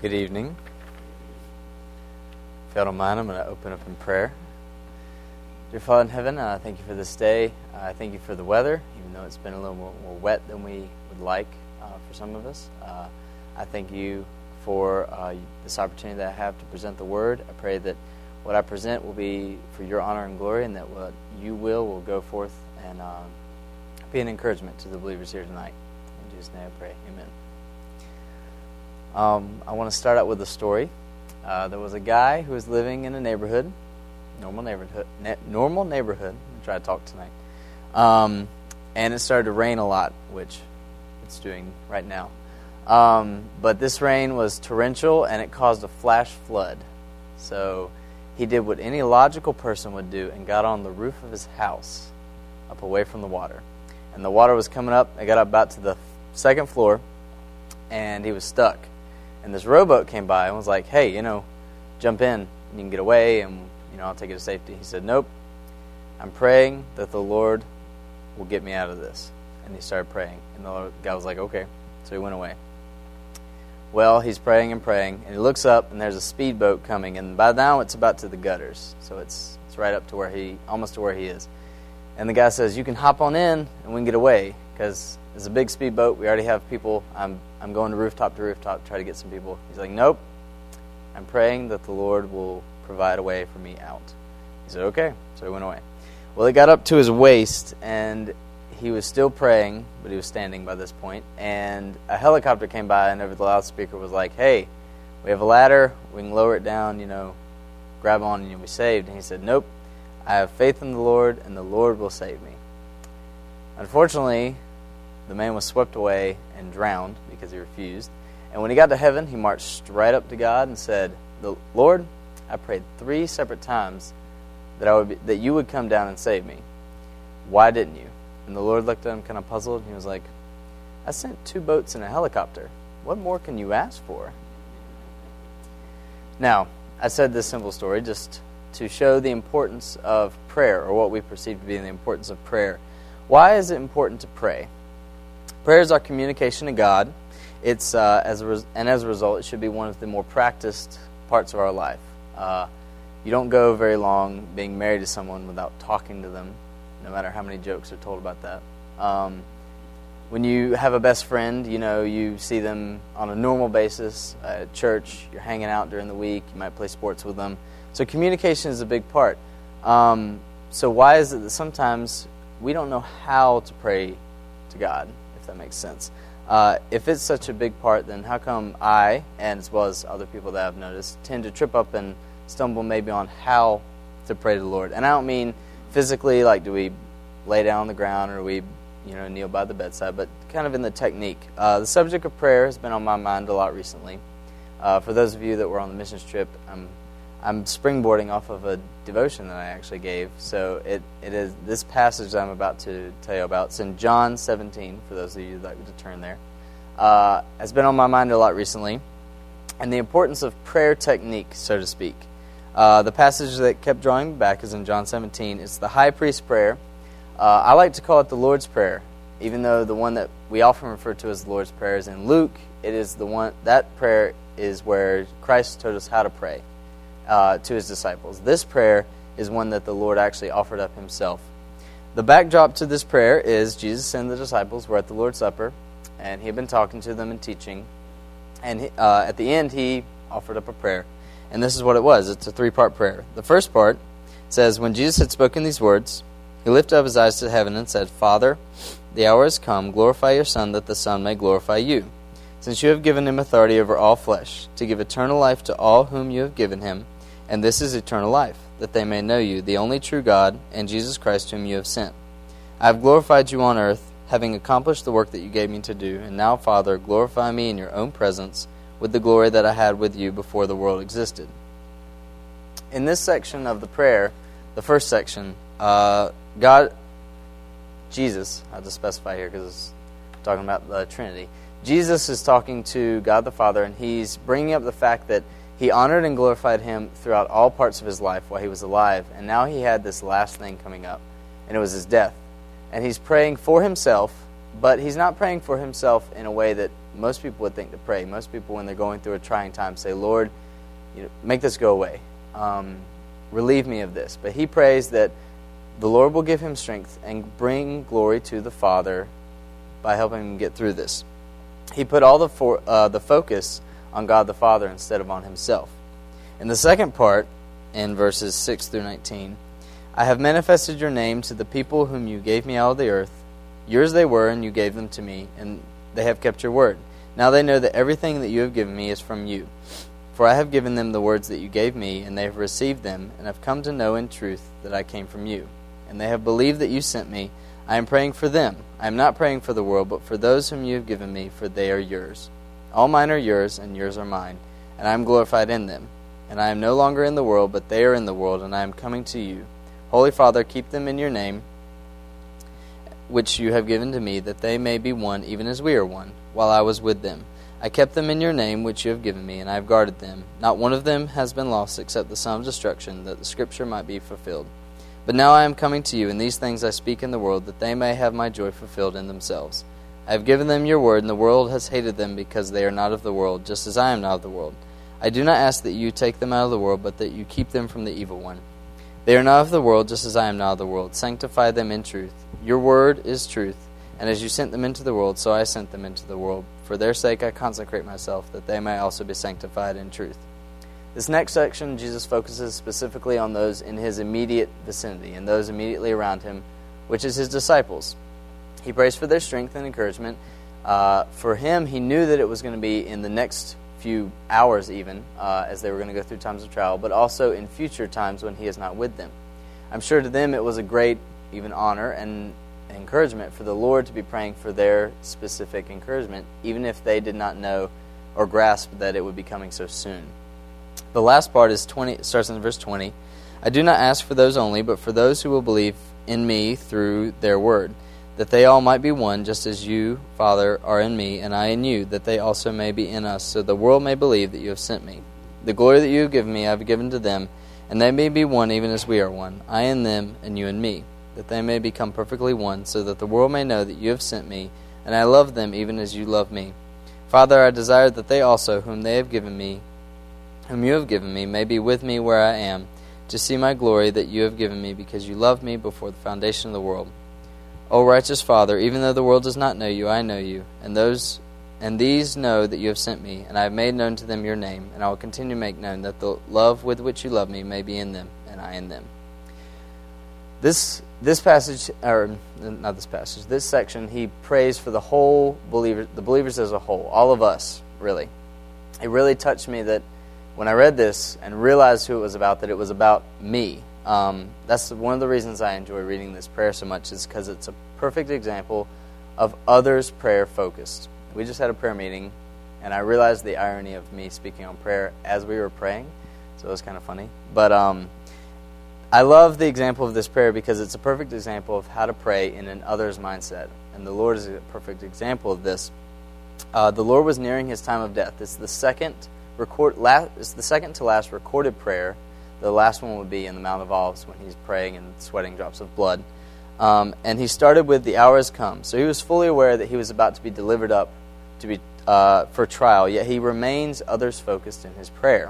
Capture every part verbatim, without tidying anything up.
Good evening. If y'all don't mind, I'm going to open up in prayer. Dear Father in heaven, I uh, thank you for this day. I uh, thank you for the weather, even though it's been a little more, more wet than we would like uh, for some of us. Uh, I thank you for uh, this opportunity that I have to present the Word. I pray that what I present will be for your honor and glory, and that what you will will go forth and uh, be an encouragement to the believers here tonight. In Jesus' name I pray. Amen. Um, I want to start out with a story. Uh, there was a guy who was living in a neighborhood, normal neighborhood, ne- normal neighborhood. I'm going to try to talk tonight. Um, and it started to rain a lot, which it's doing right now. Um, but this rain was torrential, and it caused a flash flood. So he did what any logical person would do and got on the roof of his house, up away from the water. And the water was coming up. It got up about to the second floor, and he was stuck. And this rowboat came by and was like, hey, you know, jump in, and you can get away, and, you know, I'll take you to safety. He said, nope, I'm praying that the Lord will get me out of this. And he started praying. And the guy was like, okay. So he went away. Well, he's praying and praying, and he looks up, and there's a speedboat coming. And by now, it's about to the gutters. So it's it's right up to where he, almost to where he is. And the guy says, you can hop on in, and we can get away, because it's a big speedboat. We already have people. I'm I'm going to rooftop to rooftop to try to get some people. He's like, nope. I'm praying that the Lord will provide a way for me out. He said, okay. So he went away. Well, it got up to his waist, and he was still praying, but he was standing by this point. And a helicopter came by, and over the loudspeaker was like, hey, we have a ladder. We can lower it down, you know, grab on, and you'll be saved. And he said, nope. I have faith in the Lord, and the Lord will save me. Unfortunately, the man was swept away and drowned because he refused. And when he got to heaven, he marched right up to God and said, "The Lord, I prayed three separate times that I would be, that you would come down and save me. Why didn't you?" And the Lord looked at him kind of puzzled, and he was like, I sent two boats and a helicopter. What more can you ask for? Now, I said this simple story just to show the importance of prayer, or what we perceive to be the importance of prayer. Why is it important to pray? Prayer is our communication to God. It's uh, as a res- and as a result, it should be one of the more practiced parts of our life. Uh, you don't go very long being married to someone without talking to them, no matter how many jokes are told about that. Um, when you have a best friend, you know, you see them on a normal basis at church. You're hanging out during the week. You might play sports with them. So communication is a big part. Um, so why is it that sometimes we don't know how to pray to God, if that makes sense? Uh, if it's such a big part, then how come I, and as well as other people that I've noticed, tend to trip up and stumble maybe on how to pray to the Lord? And I don't mean physically, like do we lay down on the ground or we, you know, kneel by the bedside, but kind of in the technique. Uh, the subject of prayer has been on my mind a lot recently. Uh, for those of you that were on the missions trip, I'm I'm springboarding off of a devotion that I actually gave. So it, it is this passage that I'm about to tell you about. It's in John seventeen, for those of you that like to turn there. Uh, has been on my mind a lot recently. And the importance of prayer technique, so to speak. Uh, the passage that kept drawing me back is in John seventeen. It's the high priest prayer. Uh, I like to call it the Lord's Prayer, even though the one that we often refer to as the Lord's Prayer is in Luke. It is the one, that prayer is where Christ told us how to pray. Uh, to his disciples. This prayer is one that the Lord actually offered up himself. The backdrop to this prayer is Jesus and the disciples were at the Lord's Supper, and he had been talking to them and teaching. And he, uh, at the end, he offered up a prayer. And this is what it was. It's a three-part prayer. The first part says, when Jesus had spoken these words, he lifted up his eyes to heaven and said, Father, the hour has come. Glorify your Son, that the Son may glorify you. Since you have given him authority over all flesh, to give eternal life to all whom you have given him, and this is eternal life, that they may know you, the only true God, and Jesus Christ whom you have sent. I have glorified you on earth, having accomplished the work that you gave me to do. And now, Father, glorify me in your own presence with the glory that I had with you before the world existed. In this section of the prayer, the first section, uh, God, Jesus, I have to specify here because it's talking about the Trinity. Jesus is talking to God the Father, and he's bringing up the fact that he honored and glorified him throughout all parts of his life while he was alive. And now he had this last thing coming up, and it was his death. And he's praying for himself, but he's not praying for himself in a way that most people would think to pray. Most people, when they're going through a trying time, say, Lord, you know, make this go away. Um, relieve me of this. But he prays that the Lord will give him strength and bring glory to the Father by helping him get through this. He put all the for, uh, the focus on God the Father instead of on himself. In the second part, in verses six through nineteen, I have manifested your name to the people whom you gave me out of the earth. Yours they were, and you gave them to me, and they have kept your word. Now they know that everything that you have given me is from you. For I have given them the words that you gave me, and they have received them, and have come to know in truth that I came from you. And they have believed that you sent me. I am praying for them. I am not praying for the world, but for those whom you have given me, for they are yours. All mine are yours, and yours are mine, and I am glorified in them. And I am no longer in the world, but they are in the world, and I am coming to you. Holy Father, keep them in your name, which you have given to me, that they may be one, even as we are one, while I was with them. I kept them in your name, which you have given me, and I have guarded them. Not one of them has been lost, except the son of destruction, that the scripture might be fulfilled. But now I am coming to you, and these things I speak in the world, that they may have my joy fulfilled in themselves. I have given them your word, and the world has hated them, because they are not of the world, just as I am not of the world. I do not ask that you take them out of the world, but that you keep them from the evil one. They are not of the world, just as I am not of the world. Sanctify them in truth. Your word is truth. And as you sent them into the world, so I sent them into the world. For their sake I consecrate myself, that they may also be sanctified in truth. This next section, Jesus focuses specifically on those in his immediate vicinity, and those immediately around him, which is his disciples. He prays for their strength and encouragement. Uh, for him, he knew that it was going to be in the next few hours even, uh, as they were going to go through times of trial, but also in future times when he is not with them. I'm sure to them it was a great even honor and encouragement for the Lord to be praying for their specific encouragement, even if they did not know or grasp that it would be coming so soon. The last part is twenty, starts in verse twenty. I do not ask for those only, but for those who will believe in me through their word, that they all might be one, just as you, Father, are in me, and I in you, that they also may be in us, so the world may believe that you have sent me. The glory that you have given me I have given to them, and they may be one even as we are one, I in them, and you in me, that they may become perfectly one, so that the world may know that you have sent me, and I love them even as you love me. Father, I desire that they also, whom they have given me, whom you have given me, may be with me where I am, to see my glory that you have given me, because you loved me before the foundation of the world. O righteous Father, even though the world does not know you, I know you, and those and these know that you have sent me, and I have made known to them your name, and I will continue to make known that the love with which you love me may be in them, and I in them. This this passage, or not this passage, this section, he prays for the whole believer, the believers as a whole, all of us, really. It really touched me that when I read this and realized who it was about, that it was about me. Um, that's one of the reasons I enjoy reading this prayer so much, is because it's a perfect example of others' prayer focused. We just had a prayer meeting, and I realized the irony of me speaking on prayer as we were praying, so it was kind of funny. But um, I love the example of this prayer because it's a perfect example of how to pray in an others mindset, and the Lord is a perfect example of this. Uh, the Lord was nearing his time of death. It's the second record, last, it's the second to last recorded prayer. The last one would be in the Mount of Olives when he's praying and sweating drops of blood. Um, and he started with the hour has come. So he was fully aware that he was about to be delivered up to be uh, for trial, yet he remains others focused in his prayer.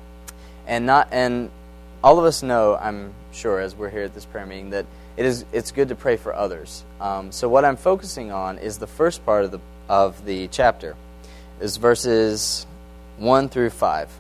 And not and all of us know, I'm sure, as we're here at this prayer meeting, that it is it's good to pray for others. Um, so what I'm focusing on is the first part of the of the chapter, is verses one through five.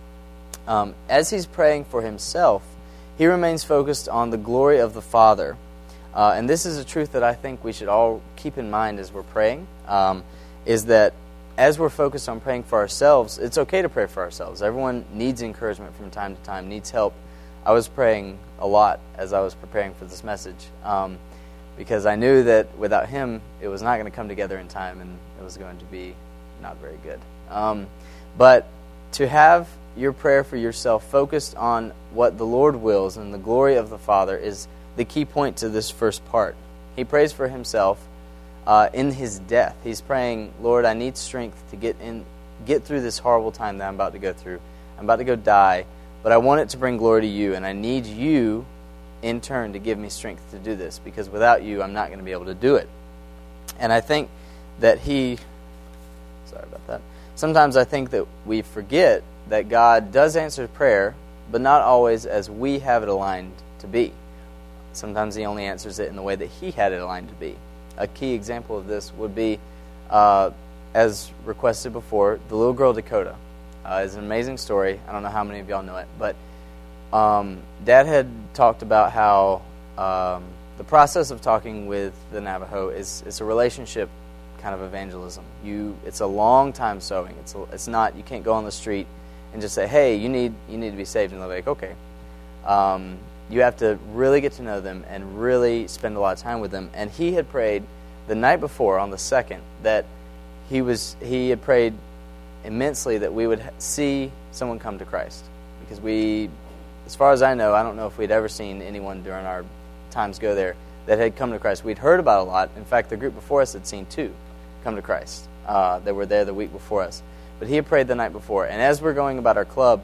Um, as he's praying for himself, he remains focused on the glory of the Father. Uh, and this is a truth that I think we should all keep in mind as we're praying, um, is that as we're focused on praying for ourselves, it's okay to pray for ourselves. Everyone needs encouragement from time to time, needs help. I was praying a lot as I was preparing for this message, um, because I knew that without him, it was not going to come together in time, and it was going to be not very good. Um, but to have your prayer for yourself focused on what the Lord wills and the glory of the Father is the key point to this first part. He prays for himself uh, in his death. He's praying, Lord, I need strength to get in, get through this horrible time that I'm about to go through. I'm about to go die, but I want it to bring glory to you, and I need you in turn to give me strength to do this, because without you, I'm not going to be able to do it. And I think that he Sorry about that. Sometimes I think that we forget that God does answer prayer, but not always as we have it aligned to be. Sometimes He only answers it in the way that He had it aligned to be. A key example of this would be, uh, as requested before, the little girl Dakota. Uh, it's an amazing story. I don't know how many of y'all know it, but um, Dad had talked about how um, the process of talking with the Navajo is it's a relationship kind of evangelism. You, it's a long time sowing. It's a, it's not, you can't go on the street and just say, hey, you need you need to be saved, and they're like, okay. Um, you have to really get to know them and really spend a lot of time with them. And he had prayed the night before, on the second, that he was he had prayed immensely that we would see someone come to Christ. Because we, as far as I know, I don't know if we'd ever seen anyone during our times go there that had come to Christ. We'd heard about a lot. In fact, the group before us had seen two come to Christ uh, that were there the week before us. But he had prayed the night before. And as we're going about our club,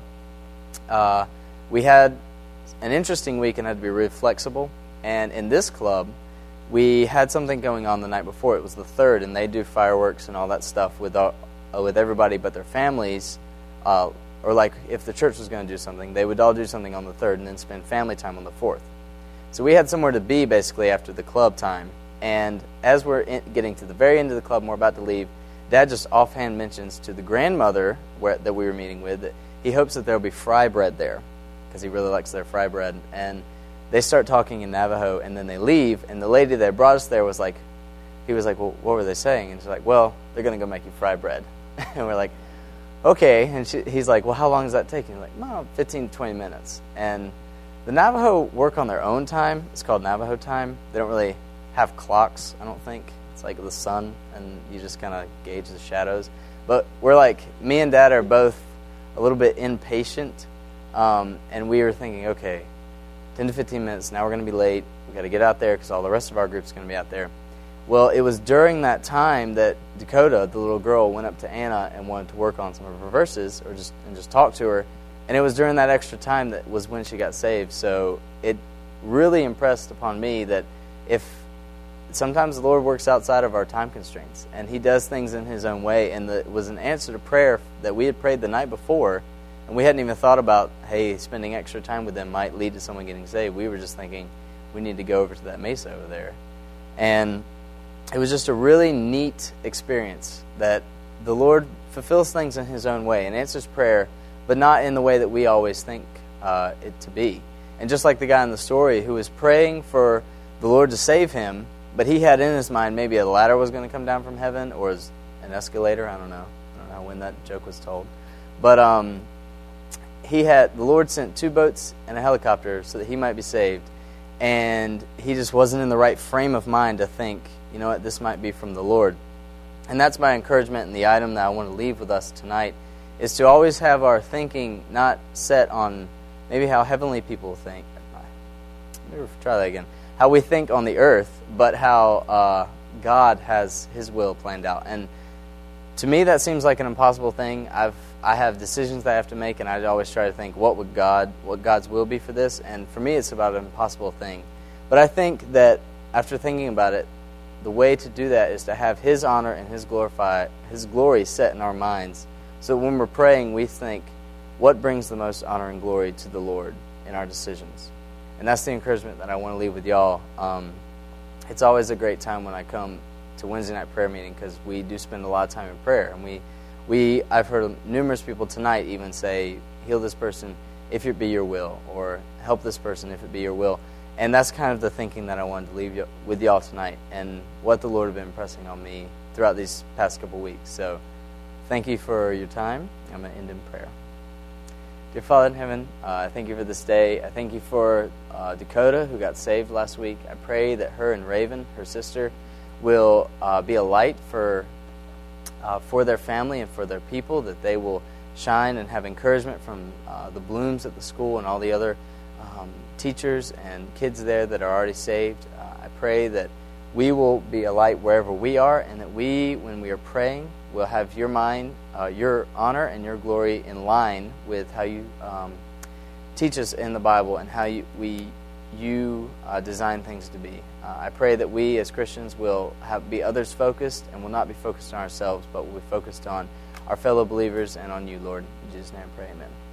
uh, we had an interesting week and had to be really flexible. And in this club, we had something going on the night before. It was the third, and they do fireworks and all that stuff with all, uh, with everybody but their families. Uh, or like if the church was going to do something, they would all do something on the third and then spend family time on the fourth. So we had somewhere to be basically after the club time. And as we're in, getting to the very end of the club and we're about to leave, Dad just offhand mentions to the grandmother where, that we were meeting with that he hopes that there will be fry bread there because he really likes their fry bread. And they start talking in Navajo, and then they leave. And the lady that brought us there was like, he was like, well, what were they saying? And she's like, well, they're going to go make you fry bread. And we're like, okay. And she, he's like, well, how long does that take? And we're like, well, fifteen, twenty minutes. And the Navajo work on their own time. It's called Navajo time. They don't really have clocks, I don't think. It's like the sun, and you just kind of gauge the shadows. But we're like, me and Dad are both a little bit impatient, um, and we were thinking, okay, ten to fifteen minutes, now we're going to be late. We've got to get out there because all the rest of our group's going to be out there. Well, it was during that time that Dakota, the little girl, went up to Anna and wanted to work on some of her verses or just and just talk to her. And it was during that extra time that was when she got saved. So it really impressed upon me that if sometimes the Lord works outside of our time constraints, and He does things in His own way, and the, it was an answer to prayer that we had prayed the night before, and we hadn't even thought about, hey, spending extra time with them might lead to someone getting saved. We were just thinking, we need to go over to that mesa over there. And it was just a really neat experience that the Lord fulfills things in His own way and answers prayer, but not in the way that we always think uh, it to be. And just like the guy in the story who was praying for the Lord to save him, but he had in his mind maybe a ladder was going to come down from heaven or an escalator. I don't know. I don't know when that joke was told. But um, he had the Lord sent two boats and a helicopter so that he might be saved. And he just wasn't in the right frame of mind to think, you know what, this might be from the Lord. And that's my encouragement, and the item that I want to leave with us tonight is to always have our thinking not set on maybe how heavenly people think. Maybe try that again. How we think on the earth, but how uh, God has His will planned out. And to me, that seems like an impossible thing. I've I have decisions that I have to make, and I always try to think, what would God, what God's will be for this? And for me, it's about an impossible thing. But I think that after thinking about it, the way to do that is to have His honor and His glorify, His glory set in our minds. So when we're praying, we think, what brings the most honor and glory to the Lord in our decisions? And that's the encouragement that I want to leave with y'all. Um, it's always a great time when I come to Wednesday night prayer meeting because we do spend a lot of time in prayer. And we, we, I've heard numerous people tonight even say, heal this person if it be your will, or help this person if it be your will. And that's kind of the thinking that I wanted to leave with y'all tonight and what the Lord has been impressing on me throughout these past couple weeks. So thank you for your time. I'm going to end in prayer. Dear Father in heaven, uh, I thank you for this day. I thank you for uh, Dakota, who got saved last week. I pray that her and Raven, her sister, will uh, be a light for uh, for their family and for their people, that they will shine and have encouragement from uh, the Blooms at the school and all the other um, teachers and kids there that are already saved. Uh, I pray that we will be a light wherever we are, and that we, when we are praying, will have your mind, uh, your honor and your glory in line with how you um, teach us in the Bible, and how you, we you uh, design things to be. Uh, I pray that we as Christians will have, be others-focused and will not be focused on ourselves, but will be focused on our fellow believers and on you, Lord. In Jesus' name I pray, amen.